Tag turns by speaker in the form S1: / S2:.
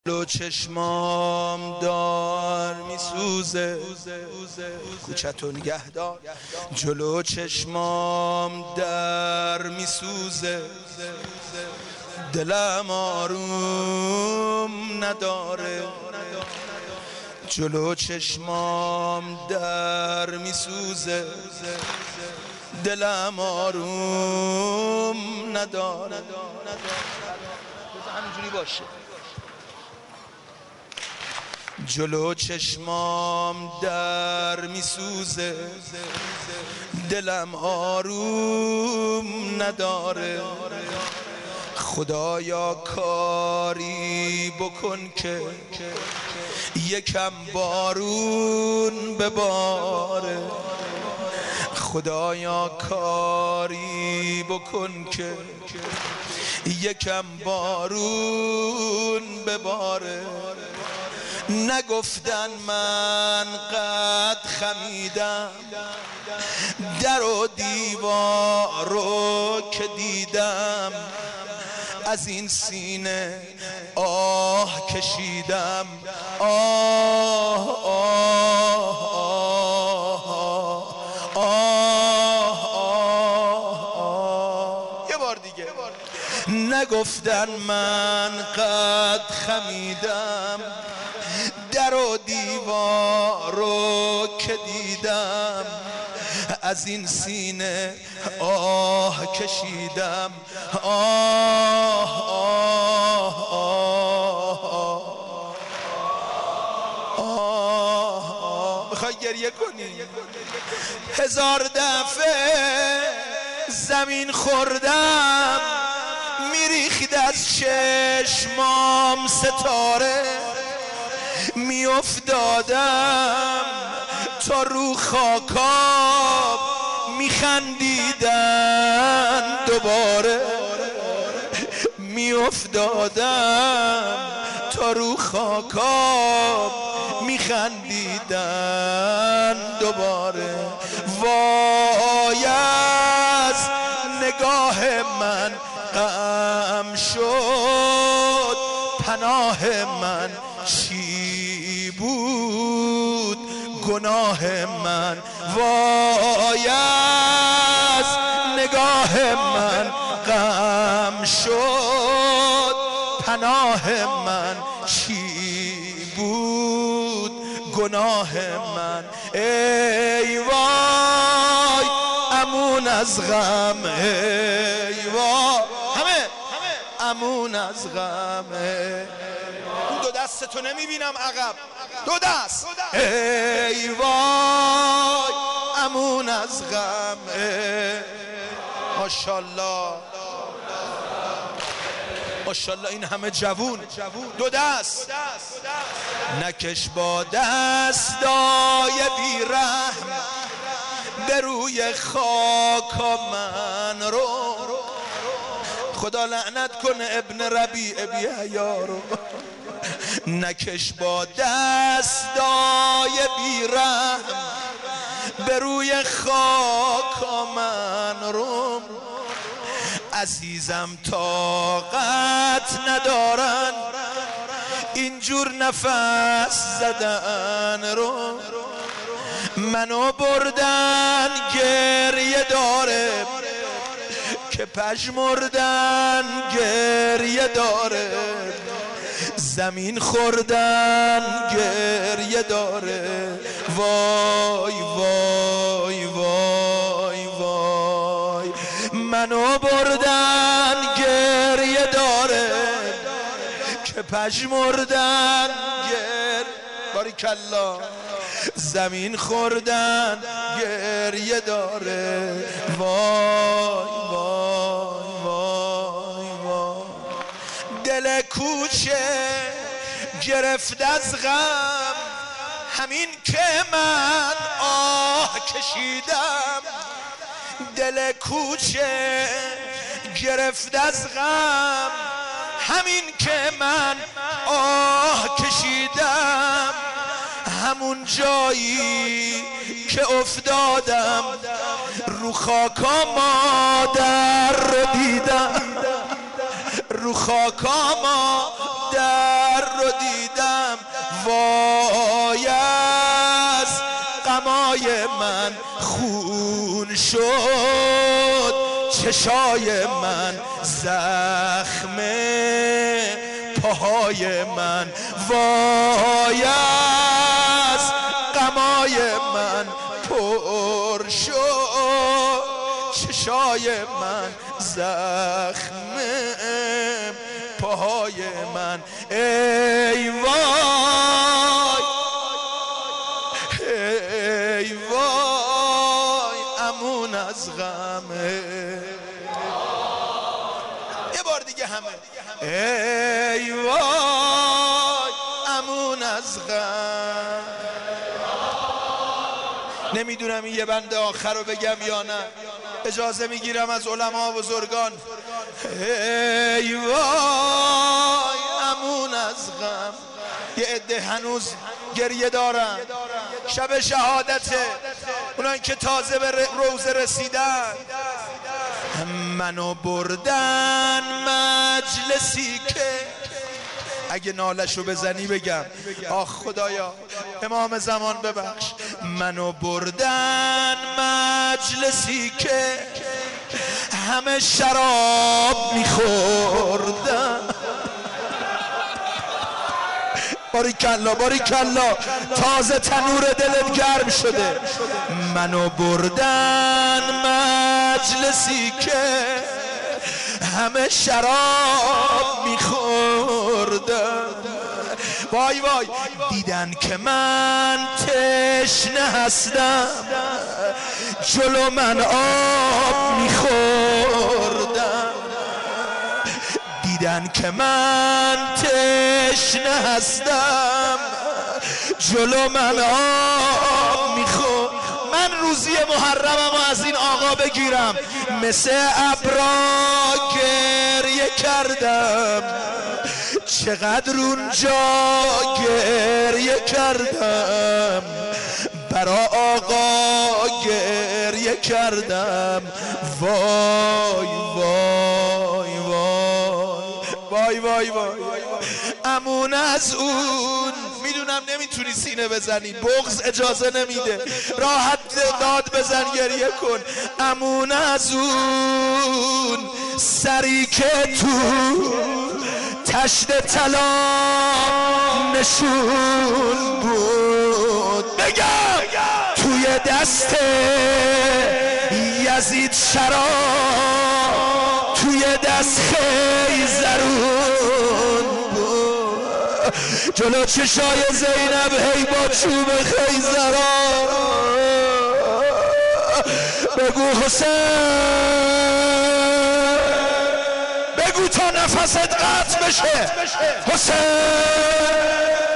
S1: جلو چشمام دار میسوزه کوچتو نگه دار. جلو چشمام در میسوزه دلم آروم نداره. جلو چشمام در میسوزه دلم آروم نداره. همینجوری باشه. جلو چشمام در میسوزه دلم آروم نداره. خدایا کاری بکن که یکم بارون بباره. خدایا کاری بکن که یکم بارون بباره. نگفتن من قد خمیدم در و دیوار رو که دیدم. از این سینه آه کشیدم. آه آه آه آه آه. یه بار دیگه. نگفتن من قد خمیدم در و دیوار رو که دیدم. از این سینه آه کشیدم. آه آه آه آه. میخوای گریه کنی؟ هزار دفعه زمین خوردم میریخت از چشمام ستاره. میافتادم تا رو خاکاب میخندیدن دوباره. میافتادم تا رو خاکاب میخندیدن دوباره. وای از نگاه من غم شد پناه من چی بود گناه من. وای از نگاه من غم شد پناه من چی بود گناه من. ای وای امون از غم. ای وای همه امون از غم. دو دستتو نمیبینم عقب. دو دست. ای وای امون از غم. ماشاءالله ماشاءالله. این همه جوون. دو دست. نکش با دستای بیرحم به روی خاک من رو. خدا لعنت کنه ابن ربیع بی حیا رو. نکش با دستای بیرحم به روی خاک من رو. عزیزم طاقت ندارن اینجور نفس زدن رو. منو بردن گریه داره که پژمردن گریه داره. زمین خوردن گریه داره. وای وای وای وای منو بردن گریه داره که پژمردن باریکالله. زمین خوردن گریه داره. وای وای وای وای. دل کوچه گرفت از غم همین که من آه کشیدم. دل کوچه گرفت از غم همین که من آه کشیدم. همون جایی که افتادم رو خاکا مادر رو دیدم. رو خاکا مادر رو دیدم وای از غمای من خون شد چشای من زخم پاهای من وای از غمای من پر شد چشای من زخم پاهای من ای وای ای وای امون از غمه یه بار دیگه همه ای وای امون از غم نمیدونم این یه بند آخر رو بگم یا نه اجازه میگیرم از علما و بزرگان ای وای امون از غم یه عده هنوز گریه دارن شب شهادته اونان که تازه به روزه رسیدن منو بردن مجلسی که اگه نالشو بزنی بگم آخ خدایا امام زمان ببخش منو بردن مجلسی که همه شراب میخوردن باریکلا باریکلا تازه تنور دلت گرم شده منو بردن مجلسی که همه شراب میخوردن وای وای دیدن که من تشنه هستم جلو من آب میخوردم دیدن که من تشنه هستم جلو من آب میخوردم من روزی محرمم از این آقا بگیرم مثل ابرا گریه کردم چقدر اونجا گریه کردم برا آقا گریه کردم وای وای وای وای وای امون از اون میدونم نمیتونی سینه بزنی بغض اجازه نمیده راحت داد بزن گریه کن امون از اون سری که تو تشت طلا نشون بود بگم توی دست یزید شراب توی دست خیزرون بود جلو چشای زینب هی با چوب خیزران بگو حسین بگو تا نفست قطع بشه حسین